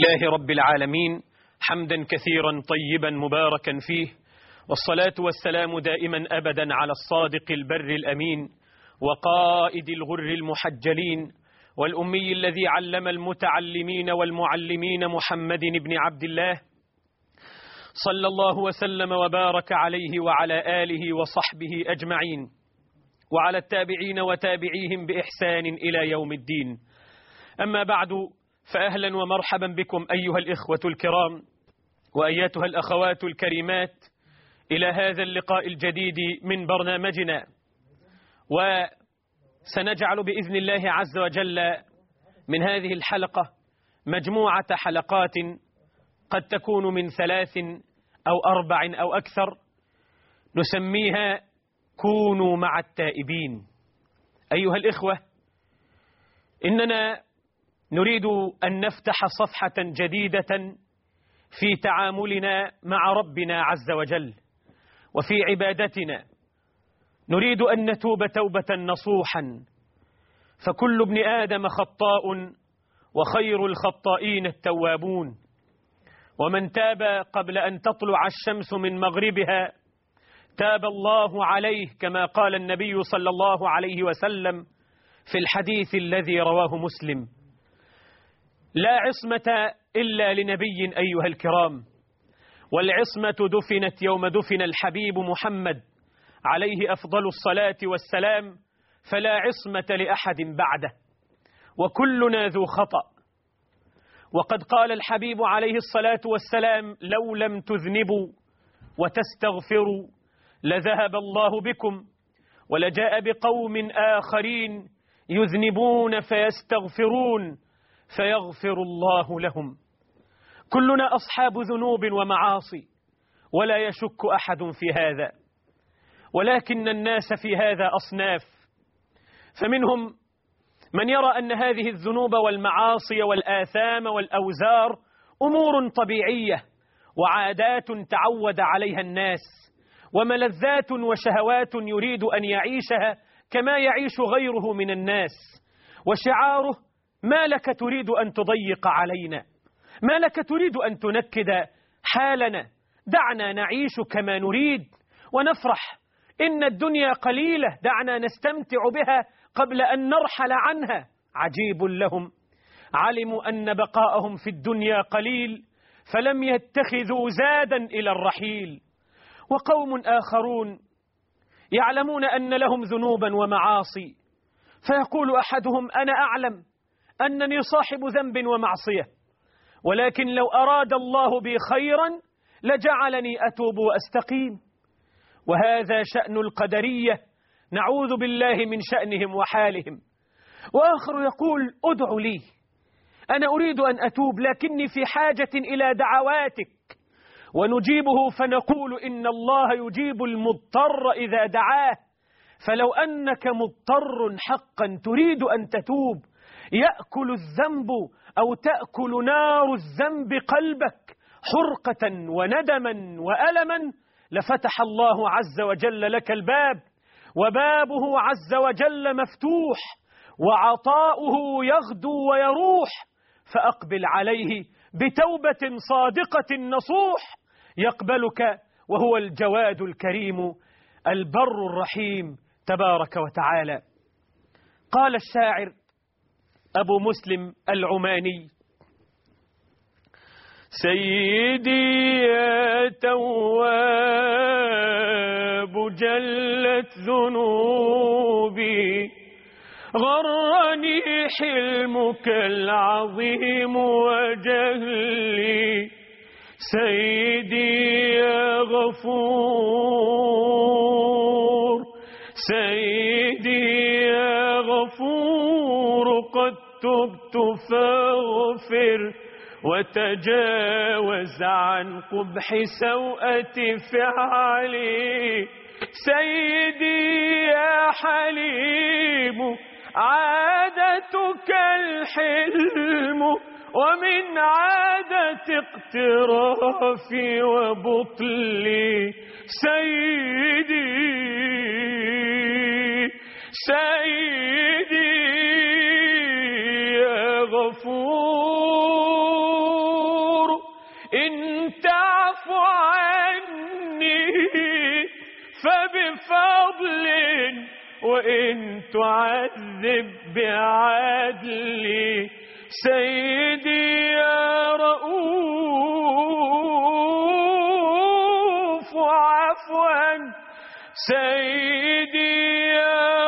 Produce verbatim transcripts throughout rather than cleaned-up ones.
لله رب العالمين حمدا كثيرا طيبا مباركا فيه، والصلاة والسلام دائما أبدا على الصادق البر الأمين وقائد الغر المحجلين والأمي الذي علم المتعلمين والمعلمين محمد بن عبد الله صلى الله وسلم وبارك عليه وعلى آله وصحبه أجمعين، وعلى التابعين وتابعيهم بإحسان إلى يوم الدين. أما بعد، فأهلا ومرحبا بكم أيها الإخوة الكرام وأياتها الأخوات الكريمات إلى هذا اللقاء الجديد من برنامجنا، وسنجعل بإذن الله عز وجل من هذه الحلقة مجموعة حلقات قد تكون من ثلاث أو أربع أو أكثر، نسميها كونوا مع التائبين. أيها الإخوة، إننا نريد أن نفتح صفحة جديدة في تعاملنا مع ربنا عز وجل وفي عبادتنا. نريد أن نتوب توبة نصوحا، فكل ابن آدم خطاء وخير الخطائين التوابون، ومن تاب قبل أن تطلع الشمس من مغربها تاب الله عليه، كما قال النبي صلى الله عليه وسلم في الحديث الذي رواه مسلم: لا عصمة إلا لنبي أيها الكرام، والعصمة دفنت يوم دفن الحبيب محمد عليه أفضل الصلاة والسلام، فلا عصمة لأحد بعده، وكلنا ذو خطأ. وقد قال الحبيب عليه الصلاة والسلام: لو لم تذنبوا وتستغفروا لذهب الله بكم، ولجاء بقوم آخرين يذنبون فيستغفرون فيغفر الله لهم. كلنا أصحاب ذنوب ومعاصي ولا يشك أحد في هذا، ولكن الناس في هذا أصناف، فمنهم من يرى أن هذه الذنوب والمعاصي والآثام والأوزار أمور طبيعية وعادات تعود عليها الناس، وملذات وشهوات يريد أن يعيشها كما يعيش غيره من الناس، وشعاره: ما لك تريد أن تضيق علينا، ما لك تريد أن تنكد حالنا، دعنا نعيش كما نريد ونفرح، إن الدنيا قليلة، دعنا نستمتع بها قبل أن نرحل عنها. عجيب لهم، علموا أن بقاءهم في الدنيا قليل فلم يتخذوا زادا إلى الرحيل. وقوم آخرون يعلمون أن لهم ذنوبا ومعاصي، فيقول أحدهم: أنا أعلم أنني صاحب ذنب ومعصية، ولكن لو أراد الله بي خيرا لجعلني أتوب وأستقيم. وهذا شأن القدرية، نعوذ بالله من شأنهم وحالهم. وآخر يقول: أدع لي، أنا أريد أن أتوب لكني في حاجة إلى دعواتك، ونجيبه فنقول: إن الله يجيب المضطر إذا دعاه، فلو أنك مضطر حقا تريد أن تتوب يأكل الذنب أو تأكل نار الذنب قلبك حرقة وندما وألما، لفتح الله عز وجل لك الباب، وبابه عز وجل مفتوح، وعطاؤه يغدو ويروح، فأقبل عليه بتوبة صادقة نصوح، يقبلك وهو الجواد الكريم البر الرحيم تبارك وتعالى. قال الشاعر أبو مسلم العماني: سيدي يا تواب جلت ذنوبي، غرني حلمك العظيم وجهلي، سيدي يا غفور، سيدي يا غفور، قد تبت فاغفر وتجاوز عن قبح سوءة فعلي، سيدي يا حليم، عادتك الحلم، ومن عادة اقترافي وبطلي، سيدي سيدي يا غفور. وإن تعذب بعدل سيدي يا رؤوف عفوا سيدي يا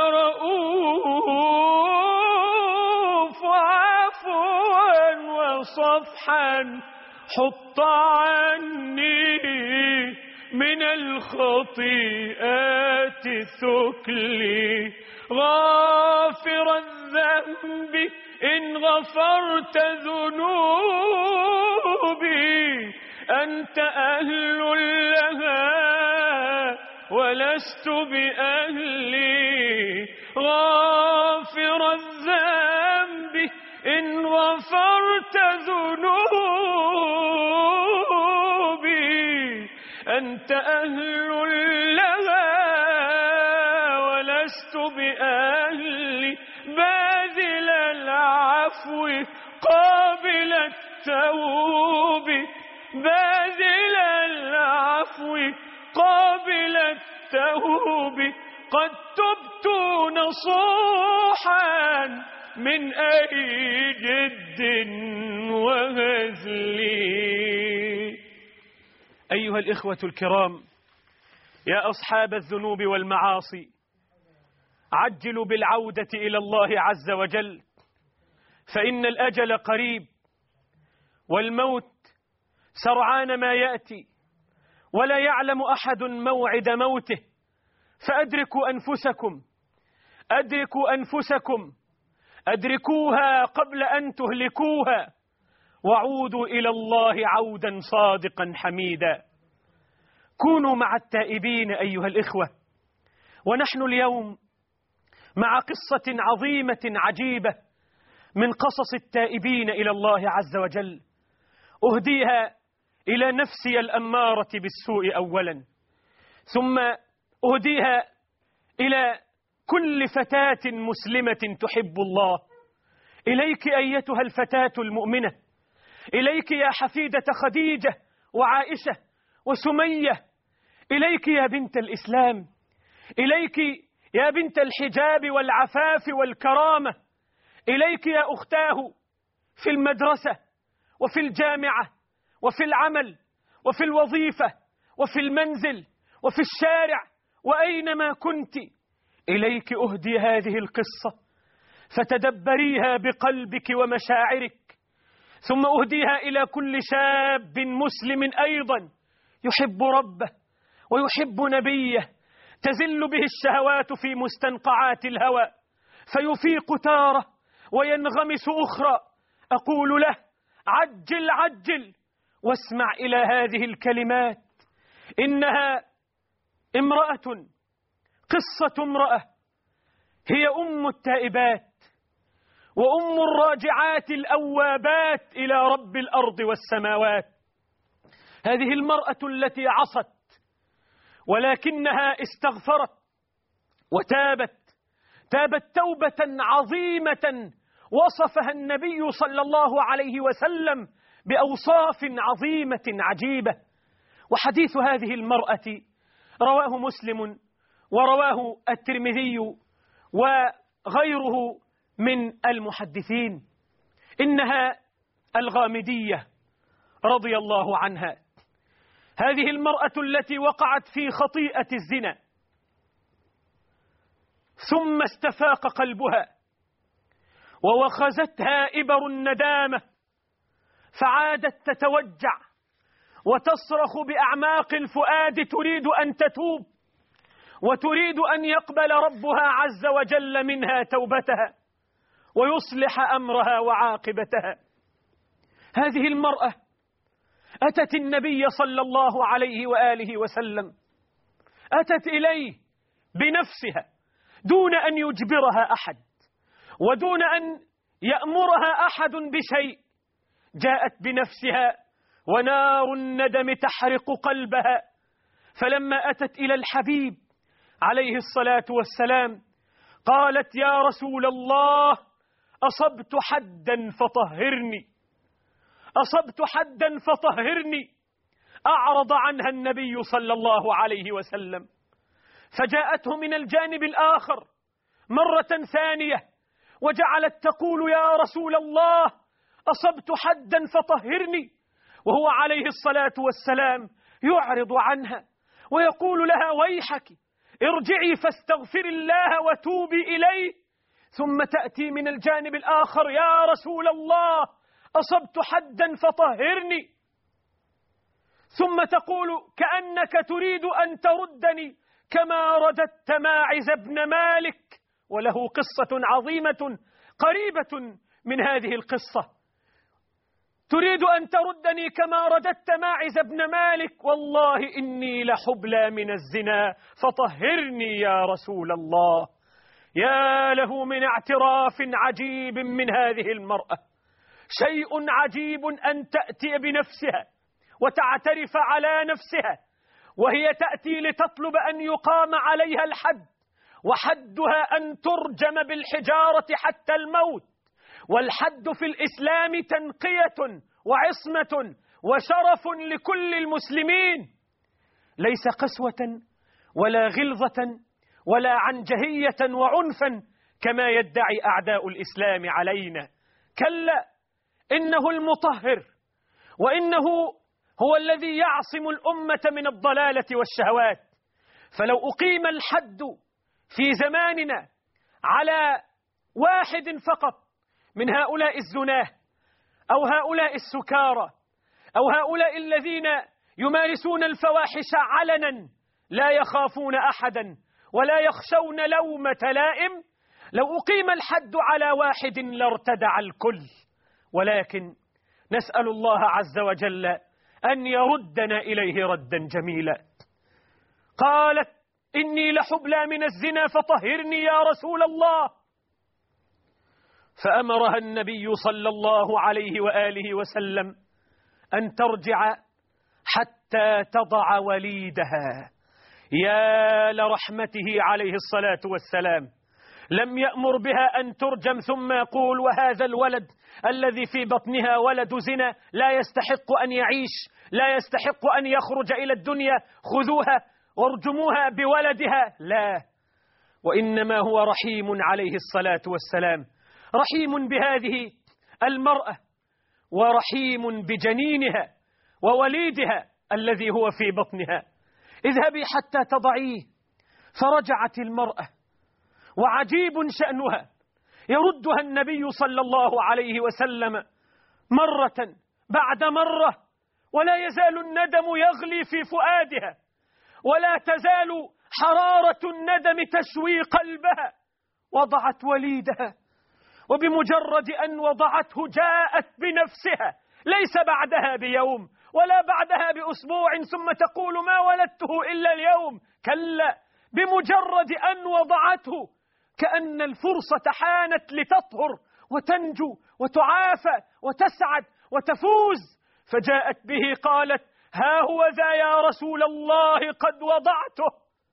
رؤوف عفوا وصفحا حط عني من الخطيئات ثكلي غافر الذنب إن غفرت ذنوبي أنت أهل لها ولست بأهلي غافر الذنب إن غفرت ذنوبي أنت أهل لها ولست بأهلي باذل العفو قابل التوب باذل العفو قابل التوب قد تبت نصوحا من أي جد وهزلي. أيها الإخوة الكرام، يا أصحاب الذنوب والمعاصي، عجلوا بالعودة إلى الله عز وجل، فإن الأجل قريب والموت سرعان ما يأتي ولا يعلم أحد موعد موته. فأدركوا أنفسكم أدركوا أنفسكم أدركوها قبل أن تهلكوها، وعودوا إلى الله عودا صادقا حميدا. كونوا مع التائبين أيها الإخوة. ونحن اليوم مع قصة عظيمة عجيبة من قصص التائبين إلى الله عز وجل، أهديها إلى نفسي الأمارة بالسوء أولا، ثم أهديها إلى كل فتاة مسلمة تحب الله. إليك أيتها الفتاة المؤمنة، إليك يا حفيدة خديجة وعائشة وسمية، إليك يا بنت الإسلام، إليك يا بنت الحجاب والعفاف والكرامة، إليك يا أختاه في المدرسة وفي الجامعة وفي العمل وفي الوظيفة وفي المنزل وفي الشارع وأينما كنت. إليك أهدي هذه القصة فتدبريها بقلبك ومشاعرك، ثم أهديها إلى كل شاب مسلم أيضا يحب ربه ويحب نبيه، تزل به الشهوات في مستنقعات الهوى فيفيق تارة وينغمس أخرى. أقول له: عجل عجل واسمع إلى هذه الكلمات، إنها امرأة، قصة امرأة هي أم التائبات وأم الراجعات الأوابات إلى رب الأرض والسماوات. هذه المرأة التي عصت ولكنها استغفرت وتابت، تابت توبة عظيمة وصفها النبي صلى الله عليه وسلم بأوصاف عظيمة عجيبة. وحديث هذه المرأة رواه مسلم ورواه الترمذي وغيره من المحدثين. إنها الغامدية رضي الله عنها، هذه المرأة التي وقعت في خطيئة الزنا ثم استفاق قلبها ووخزتها إبر الندامة، فعادت تتوجع وتصرخ بأعماق الفؤاد تريد أن تتوب وتريد أن يقبل ربها عز وجل منها توبتها ويصلح أمرها وعاقبتها. هذه المرأة أتت النبي صلى الله عليه وآله وسلم، أتت إليه بنفسها دون أن يجبرها أحد ودون أن يأمرها أحد بشيء. جاءت بنفسها ونار الندم تحرق قلبها، فلما أتت إلى الحبيب عليه الصلاة والسلام قالت: يا رسول الله، أصبت حدا فطهرني، أصبت حدا فطهرني. أعرض عنها النبي صلى الله عليه وسلم، فجاءته من الجانب الآخر مرة ثانية وجعلت تقول يا رسول الله أصبت حدا فطهرني، وهو عليه الصلاة والسلام يعرض عنها ويقول لها ويحك ارجعي فاستغفر الله وتوبي إليه، ثم تأتي من الجانب الآخر يا رسول الله أصبت حدا فطهرني، ثم تقول كأنك تريد أن تردني كما رددت ماعز بن مالك، وله قصة عظيمة قريبة من هذه القصة. تريد أن تردني كما رددت ماعز بن مالك، والله إني لحبلى من الزنا فطهرني يا رسول الله. يا له من اعتراف عجيب من هذه المرأة، شيء عجيب أن تأتي بنفسها وتعترف على نفسها وهي تأتي لتطلب أن يقام عليها الحد، وحدها أن ترجم بالحجارة حتى الموت. والحد في الإسلام تنقية وعصمة وشرف لكل المسلمين، ليس قسوة ولا غلظة ولا عنجهية وعنفا كما يدعي أعداء الإسلام علينا. كلا، إنه المطهر، وإنه هو الذي يعصم الأمة من الضلالة والشهوات. فلو أقيم الحد في زماننا على واحد فقط من هؤلاء الزناه أو هؤلاء السكارى أو هؤلاء الذين يمارسون الفواحش علنا لا يخافون أحدا ولا يخشون لومة لائم، لو أقيم الحد على واحد لارتدع الكل. ولكن نسأل الله عز وجل أن يردنا إليه ردا جميلا. قالت إني لحبلى من الزنا فطهرني يا رسول الله، فأمرها النبي صلى الله عليه وآله وسلم أن ترجع حتى تضع وليدها. يا لرحمته عليه الصلاة والسلام، لم يأمر بها أن ترجم ثم يقول وهذا الولد الذي في بطنها ولد زنا لا يستحق أن يعيش، لا يستحق أن يخرج إلى الدنيا، خذوها وارجموها بولدها. لا، وإنما هو رحيم عليه الصلاة والسلام، رحيم بهذه المرأة ورحيم بجنينها ووليدها الذي هو في بطنها. اذهبي حتى تضعيه. فرجعت المرأة وعجيب شأنها، يردها النبي صلى الله عليه وسلم مرة بعد مرة، ولا يزال الندم يغلي في فؤادها، ولا تزال حرارة الندم تشوي قلبها. وضعت وليدها، وبمجرد أن وضعته جاءت بنفسها، ليس بعدها بيوم ولا بعدها بأسبوع ثم تقول ما ولدته إلا اليوم. كلا، بمجرد أن وضعته كأن الفرصة حانت لتطهر وتنجو وتعافى وتسعد وتفوز، فجاءت به قالت ها هو ذا يا رسول الله قد وضعته،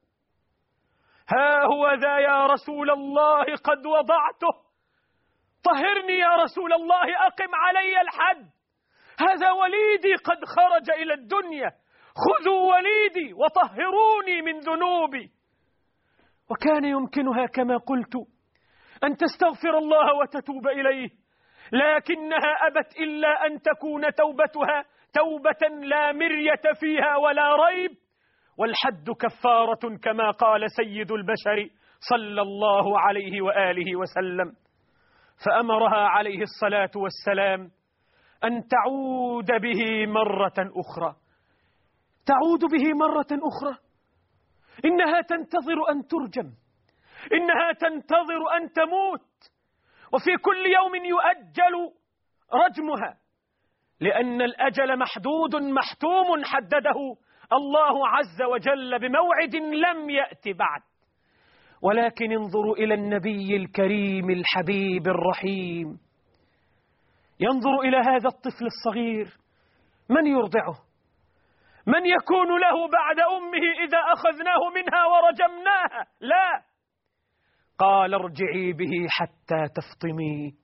ها هو ذا يا رسول الله قد وضعته، طهرني يا رسول الله، أقم علي الحد، هذا وليدي قد خرج إلى الدنيا، خذوا وليدي وطهروني من ذنوبي. وكان يمكنها كما قلت أن تستغفر الله وتتوب إليه، لكنها أبت إلا أن تكون توبتها توبة لا مرية فيها ولا ريب، والحد كفارة كما قال سيد البشر صلى الله عليه وآله وسلم. فأمرها عليه الصلاة والسلام أن تعود به مرة أخرى. تعود به مرة أخرى، إنها تنتظر أن ترجم، إنها تنتظر أن تموت، وفي كل يوم يؤجل رجمها، لأن الأجل محدود محتوم حدده الله عز وجل بموعد لم يأتي بعد. ولكن انظروا إلى النبي الكريم الحبيب الرحيم، ينظر إلى هذا الطفل الصغير، من يرضعه؟ من يكون له بعد أمه إذا أخذناه منها ورجمناها؟ لا، قال ارجعي به حتى تفطمي.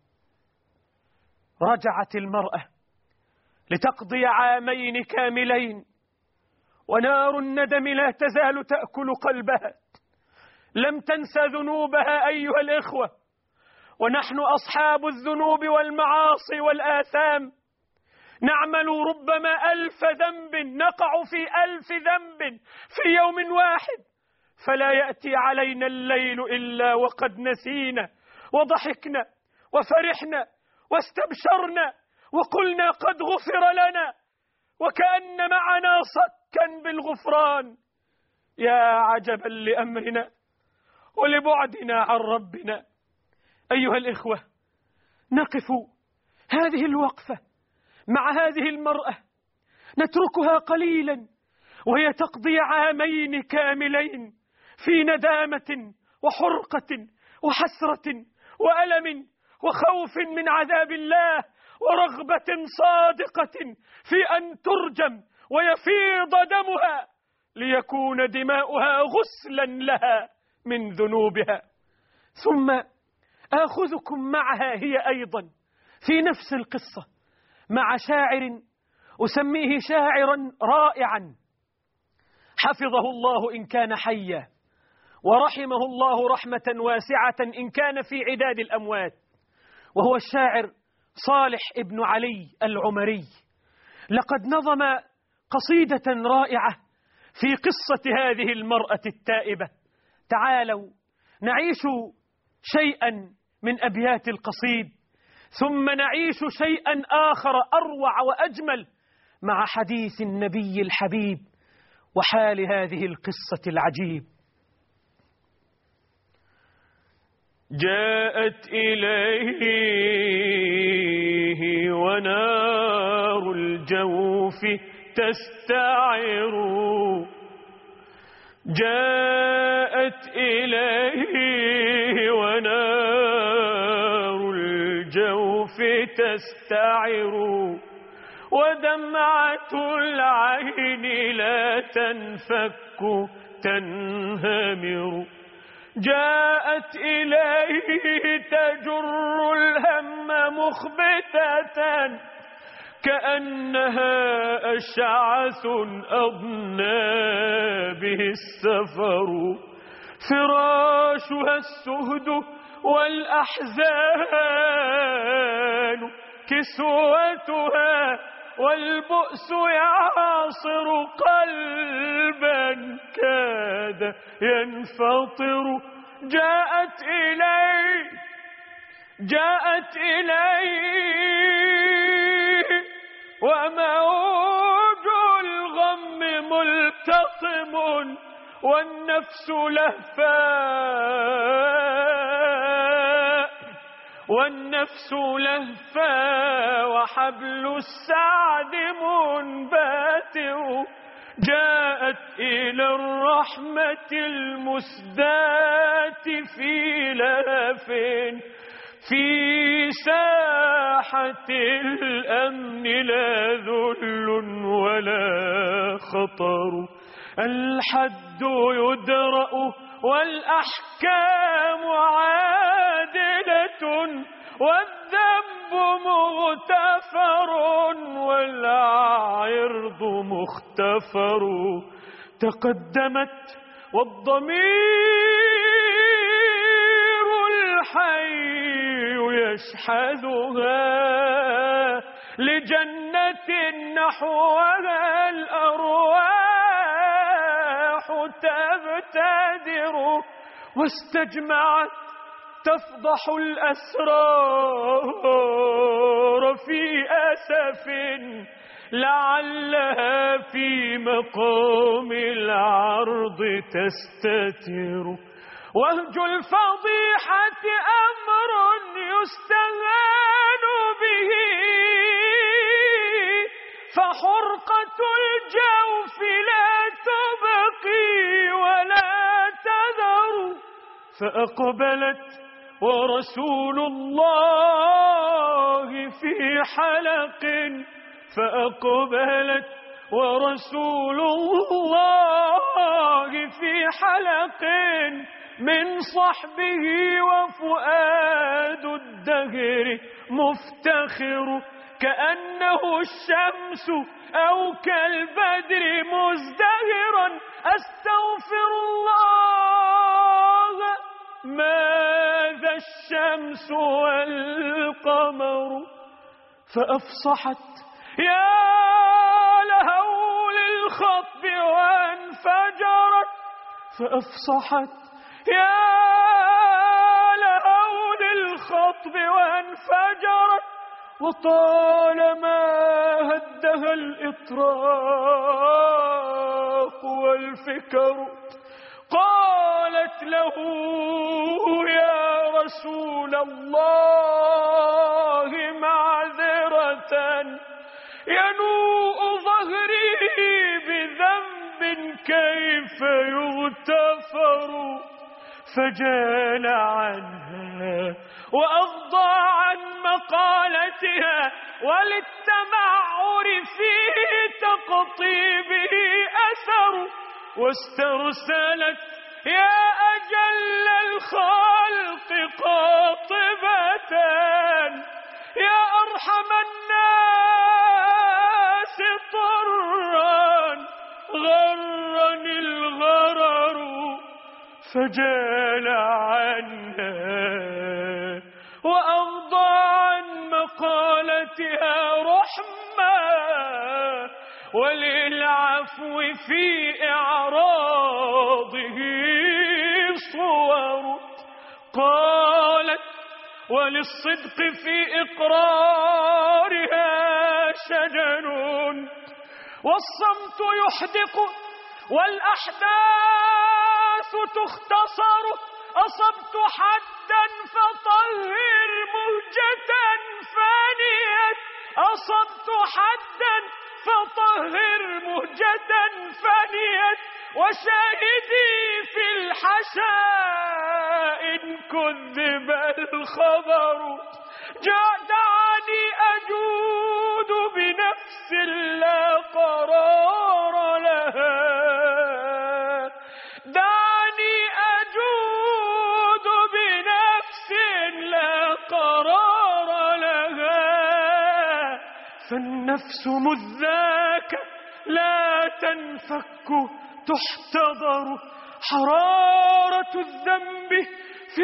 رجعت المرأة لتقضي عامين كاملين، ونار الندم لا تزال تأكل قلبها. لم تنسى ذنوبها أيها الإخوة، ونحن أصحاب الذنوب والمعاصي والآثام نعمل ربما ألف ذنب، نقع في ألف ذنب في يوم واحد، فلا يأتي علينا الليل إلا وقد نسينا وضحكنا وفرحنا واستبشرنا وقلنا قد غفر لنا، وكأن معنا صكا بالغفران. يا عجبا لأمرنا ولبعدنا عن ربنا. أيها الإخوة، نقف هذه الوقفة مع هذه المرأة، نتركها قليلا وهي تقضي عامين كاملين في ندامة وحرقة وحسرة وألم وخوف من عذاب الله، ورغبة صادقة في أن ترجم ويفيض دمها ليكون دماؤها غسلا لها من ذنوبها. ثم آخذكم معها هي أيضا في نفس القصة مع شاعر أسميه شاعرا رائعا حفظه الله إن كان حيا، ورحمه الله رحمة واسعة إن كان في عداد الأموات، وهو الشاعر صالح ابن علي العمري. لقد نظم قصيدة رائعة في قصة هذه المرأة التائبة. تعالوا نعيش شيئا من أبيات القصيد، ثم نعيش شيئا آخر أروع وأجمل مع حديث النبي الحبيب وحال هذه القصة العجيب. جاءت إليه ونار الجوف تستعر، جاءت إليه ونار الجوف تستعر، ودمعة العين لا تنفك تنهمر، جاءت إليه تجر الهم مخبتة كأنها أشعث أضنى به السفر، فراشها السهد والأحزان كسوتها، والبؤس يعاصر قلبا كاد ينفطر، جاءت إليه جاءت إليه وموج الغم ملتطم، والنفس لهفاء والنفس لهفاء وحبل السعد منباتر، جاءت إلى الرحمة المسداة في لهف في ساحة الأمن لا ذل ولا خطر، الحد يدرأ والأحكام عادلة، والذنب مغتفر والعرض مختفر، تقدمت والضمير الحي يشحذها لجنة نحوها الأرواح تبتدر، واستجمعت تفضح الأسرار في أسف لعلها في مقام العرض تستتر، وهج الفضيحة أمر يستهان به، فحرقة الجوف لا تبقي ولا تذر، فأقبلت ورسول الله في حلق فأقبلت ورسول الله في حلق من صحبه، وفؤاد الدهر مفتخر كأنه الشمس أو كالبدر مزدهرا، أستغفر الله ماذا الشمس والقمر؟ فأفصحت يا لهول الخطب وانفجرت، فأفصحت يا لهول الخطب وانفجرت، وطالما هدها الإطراق والفكر. قالت له يا رسول الله معذرة، ينوء ظهري بذنب كيف يغتفر؟ فجال عنها وأغضى عن مقالتها، وللتمعر فيه تقطيبه أثر، واسترسلت يا أجل الخلق قاطبة، يا أرحم الناس طرا غرني الغرر. فجال عنها وأغضى عن مقالتها رحمة، وللعفو في إعراضه صور. قالت وللصدق في إقرارها شجن، والصمت يحدق والأحداث تختصر. أصبت حدا فطهر مهجة فانيت، أصبت حدا فطهر مهجة فانيت، وشاهدي في الحشاء إن كذب الخبر. دعني أجود بنفس لا قرار لها، دعني أجود بنفس لا قرار لها. فالنفس مذ ذاك لا تنفك تحتضر، حرارة الذنب في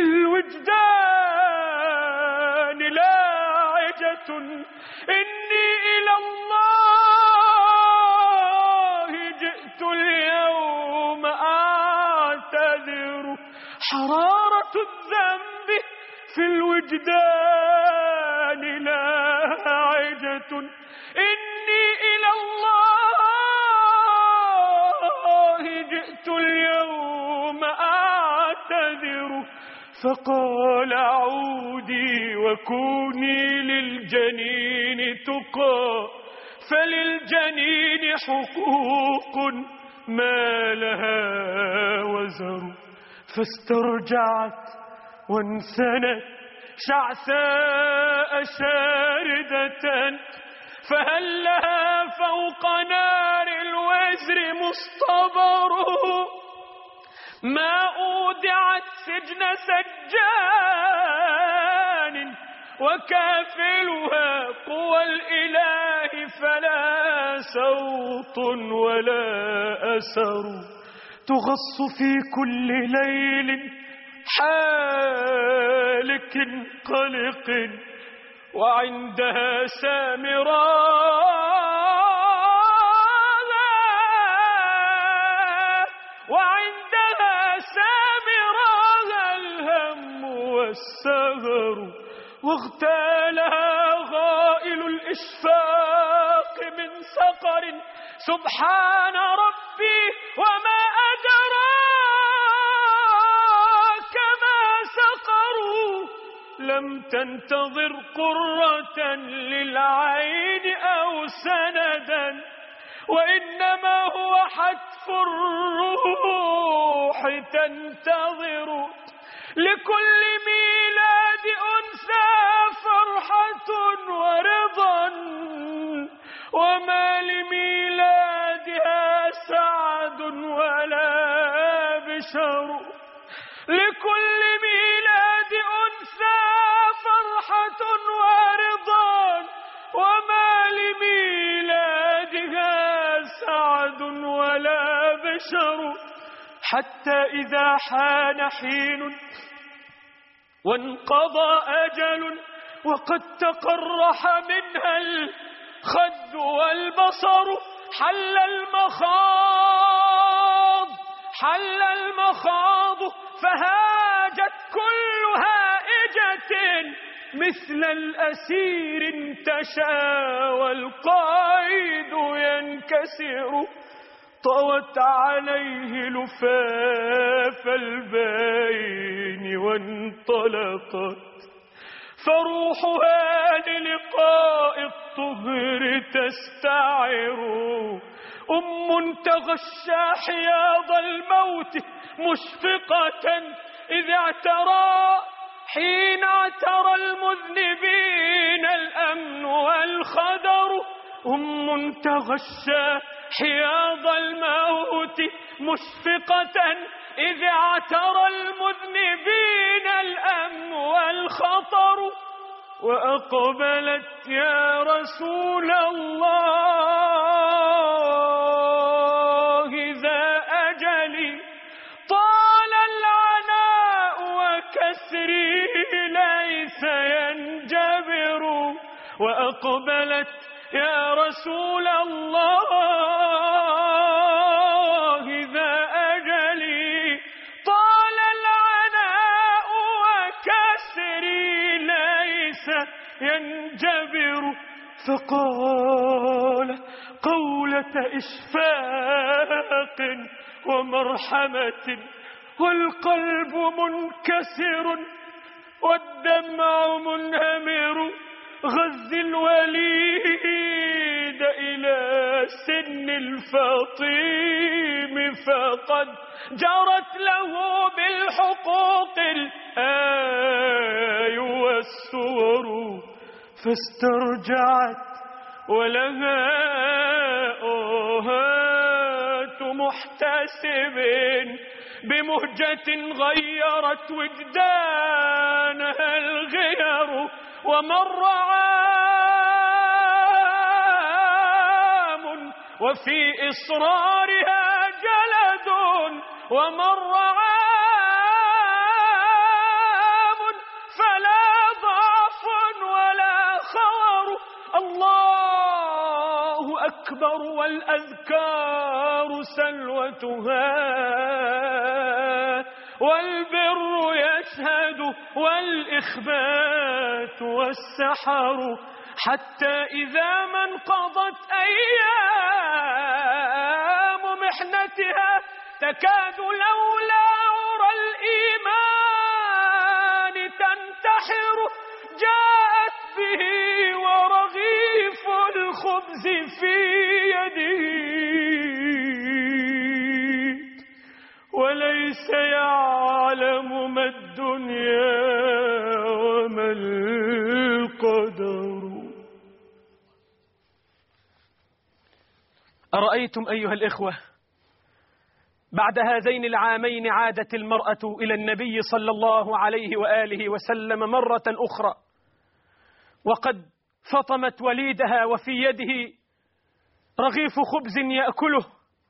الوجدان لاعجة، إني إلى الله جئت اليوم أعتذر. حرارة الذنب في الوجدان لاعجة، إني إلى الله جئت اليوم أعتذر. فقال عودي وكوني للجنين تقى، فللجنين حقوق ما لها وزر. فاسترجعت وانثنت شعثاء شاردة، فهل لها فوق نار الوزر مصطبر؟ ما أودعت سجن سجان، وكافلها قوى الإله، فلا صوت ولا أثر. تغص في كل ليل حالك قلق، وعندها سامراء، وعندها سامراء الهم والسهر. واغتالها غائل الإشفاق من سقر، سبحان ربي وما أدراك ما سقر. لم تنتظر قرة للعين أو سندا، وإنما هو حتف الروح تنتظر. لكل ميلاد أنثى فرحة ورضا، وما لميلادها سعد ولا بشر. لكل ميلاد أنثى فرحة ورضا، وما لميلادها سعد ولا بشر. حتى إذا حان حين وانقضى أجل وقد تقرح منها الخد والبصر، حل المخاض حل المخاض فهاجت كل هائجة مثل الأسير انتشى والقائد ينكسر. طوت عليه لفاف البين وانطلقت، فروحها للقاء الطهر تستعر. أم تغشى حياض الموت مشفقة إذ اعترى، حين اعترى المذنبين الأمن والخدر. أم تغشى حياض الموت مشفقة إذ اعترى المذنبين الأمن والخطر. وأقبلت يا رسول الله ذا أجلي طال العناء وكسري ليس ينجبر. وأقبلت يا رسول الله ذا أجلي طال العناء وكسري ليس ينجبر. فقال قولة إشفاق ومرحمة والقلب منكسر والدمع منهمر. غز الوليد إلى سن الفطيم فقد جرت له بالحقوق الآي والسور. فاسترجعت ولها آهات محتسب بمهجة غيرت وجدانها الغير. ومر عام وفي إصرارها جلد، ومر عام فلا ضعف ولا خور. الله أكبر والأذكار سلوتها، والبر يشهد والإخبات والسحر. حتى إذا ما انقضت أيام محنتها تكاد لولا عرى الإيمان تنتحر. جاءت به ورغيف الخبز في يده وليس يعلم ما الدنيا وما القدر. أرأيتم أيها الإخوة، بعد هذين العامين عادت المرأة إلى النبي صلى الله عليه وآله وسلم مرة أخرى، وقد فطمت وليدها وفي يده رغيف خبز يأكله.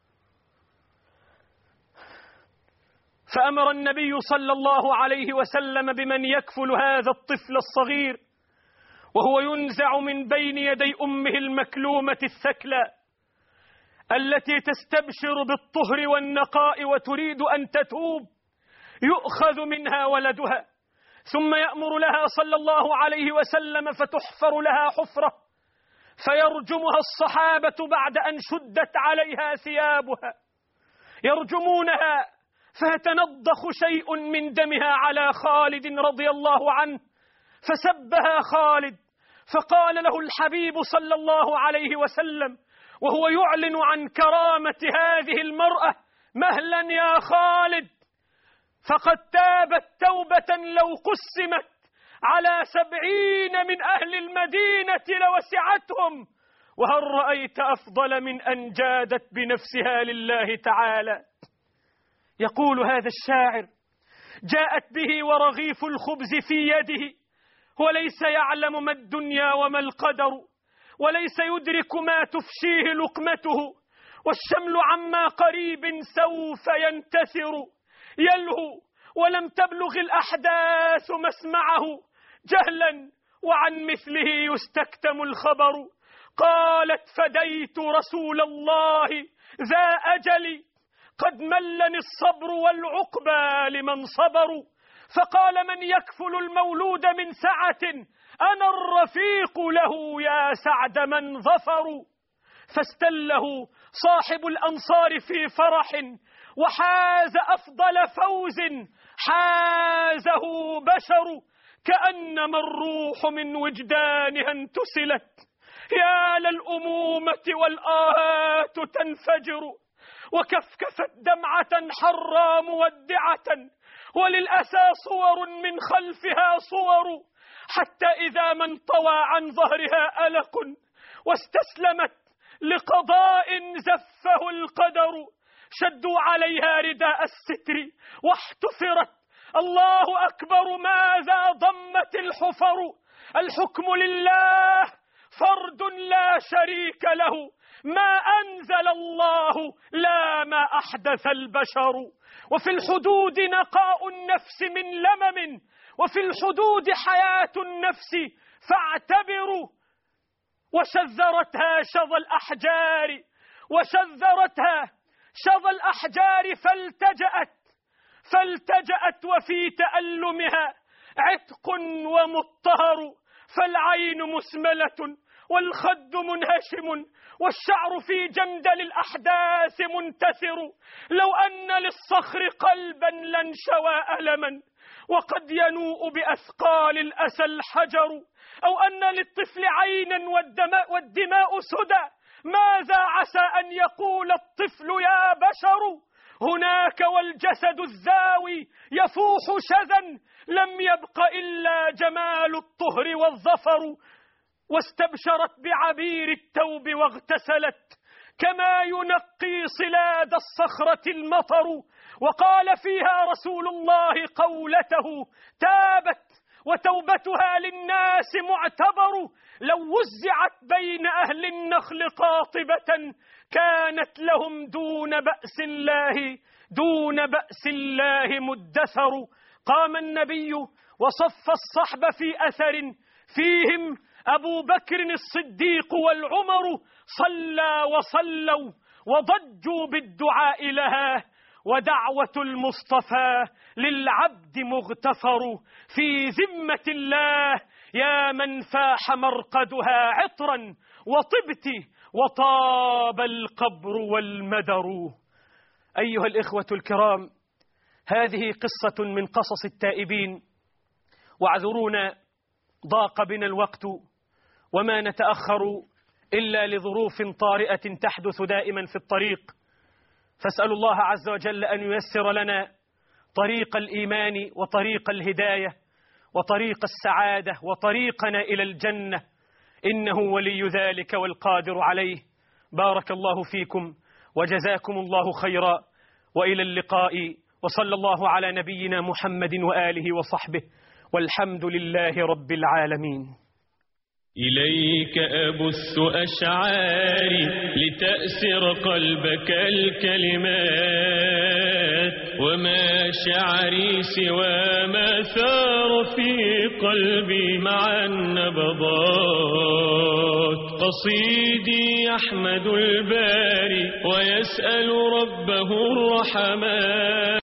فأمر النبي صلى الله عليه وسلم بمن يكفل هذا الطفل الصغير وهو ينزع من بين يدي أمه المكلومة الثكلى التي تستبشر بالطهر والنقاء وتريد أن تتوب. يؤخذ منها ولدها ثم يأمر لها صلى الله عليه وسلم فتحفر لها حفرة فيرجمها الصحابة بعد أن شدت عليها ثيابها. يرجمونها فيتنضخ شيء من دمها على خالد رضي الله عنه، فسبها خالد. فقال له الحبيب صلى الله عليه وسلم وهو يعلن عن كرامة هذه المرأة: مهلا يا خالد، فقد تابت توبة لو قسمت على سبعين من أهل المدينة لوسعتهم، وهل رأيت أفضل من أن جادت بنفسها لله تعالى؟ يقول هذا الشاعر: جاءت به ورغيف الخبز في يده وليس يعلم ما الدنيا وما القدر، وليس يدرك ما تفشيه لقمته، والشمل عما قريب سوف ينتثر. يلهو ولم تبلغ الأحداث مسمعه جهلا وعن مثله يستكتم الخبر. قالت فديت رسول الله ذا أجل قد ملني الصبر والعقبى لمن صبروا. فقال من يكفل المولود من سعة أنا الرفيق له يا سعد من ظفروا. فاستله صاحب الأنصار في فرح وحاز أفضل فوز حازه بشر كأنما الروح من وجدانها انتسلت. يا للأمومة والآهات تنفجر وكفكفت دمعة حرى مودعة وللأسى صور من خلفها صور حتى إذا ما انطوى عن ظهرها ألق واستسلمت لقضاء زفه القدر شدوا عليها رداء الستر واحتفرت. الله أكبر ماذا ضمت الحفر. الحكم لله فرد لا شريك له ما أنزل الله لا ما أحدث البشر. وفي الحدود نقاء النفس من لمم وفي الحدود حياة النفس فاعتبروا. وشذرتها شظى الأحجار وشذرتها شظى الأحجار فالتجأت فالتجأت وفي تألمها عتق ومطهر. فالعين مسملة والخد منهشم والشعر في جندل الأحداث منتثر. لو أن للصخر قلبا لانشوى ألما وقد ينوء بأثقال الأسى الحجر. أو أن للطفل عينا والدماء, والدماء سدى ماذا عسى أن يقول الطفل يا بشر. هناك والجسد الزاوي يفوح شذا لم يبق إلا جمال الطهر والظفر. واستبشرت بعبير التوب واغتسلت كما ينقي صلاد الصخرة المطر. وقال فيها رسول الله قولته تابت وتوبتها للناس معتبر. لو وزعت بين أهل النخل قاطبة كانت لهم دون بأس الله دون بأس الله مدثر. قام النبي وصف الصحب في أثر فيهم أبو بكر الصديق والعمر صلى وصلوا وضجوا بالدعاء لها. ودعوة المصطفى للعبد مغتفر في ذمة الله يا من فاح مرقدها عطرا وطبت وطاب القبر والمدر. أيها الإخوة الكرام، هذه قصة من قصص التائبين، واعذرونا ضاق بنا الوقت وما نتأخر إلا لظروف طارئة تحدث دائما في الطريق. فاسأل الله عز وجل أن ييسر لنا طريق الإيمان وطريق الهداية وطريق السعادة وطريقنا إلى الجنة، إنه ولي ذلك والقادر عليه. بارك الله فيكم وجزاكم الله خيرا، وإلى اللقاء، وصلى الله على نبينا محمد وآله وصحبه، والحمد لله رب العالمين. إليك أبث أشعاري لتأسر قلبك الكلمات، وما شعري سوى ما ثار في قلبي مع النبضات. قصيدي يحمد الباري ويسأل ربه الرحمن.